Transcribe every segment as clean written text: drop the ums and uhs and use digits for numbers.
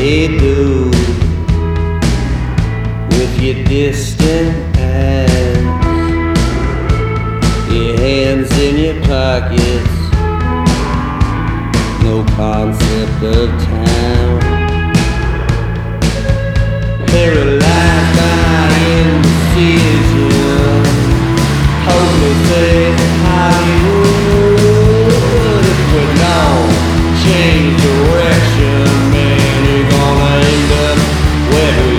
Hey dude, with your distant hands, your hands in your pockets, no concept of time, paralyzed by indecision, hopeless as Hollywood. If we don't change direction, man, you're gonna end up where we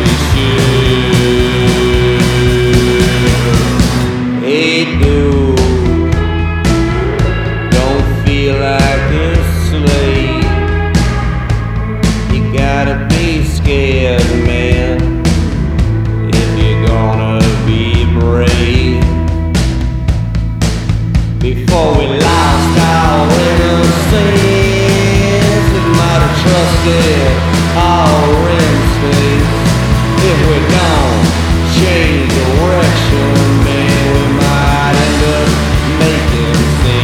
should. Hey dude, don't feel like a slave. You gotta be scared, man, if you're gonna be brave. Before we lost our innocence, we might have trusted our instincts. If we don't change direction, man, we might end up making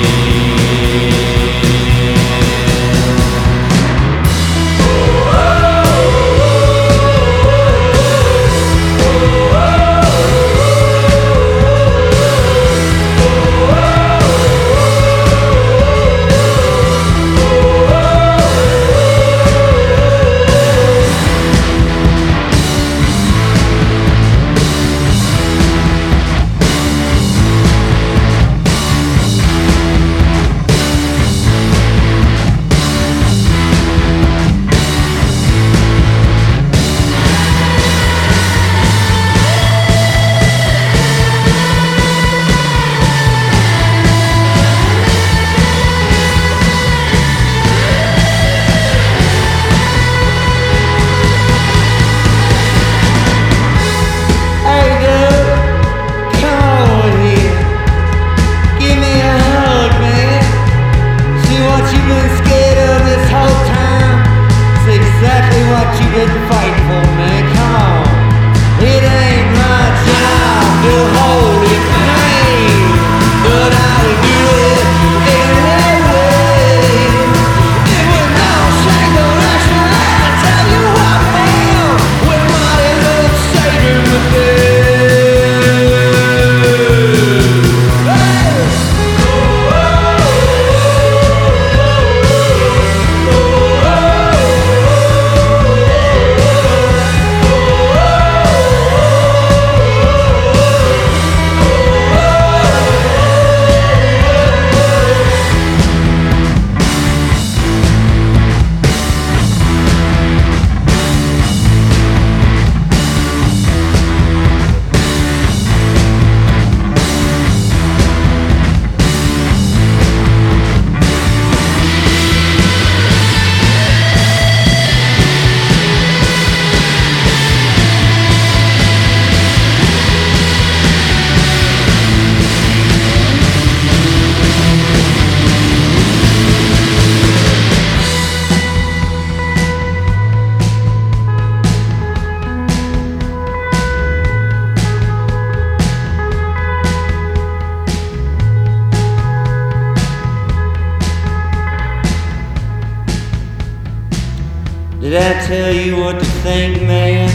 Did I tell you what to think, man?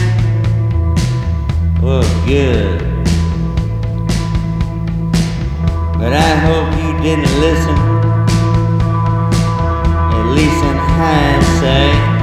Well, good. But I hope you didn't listen, at least in hindsight.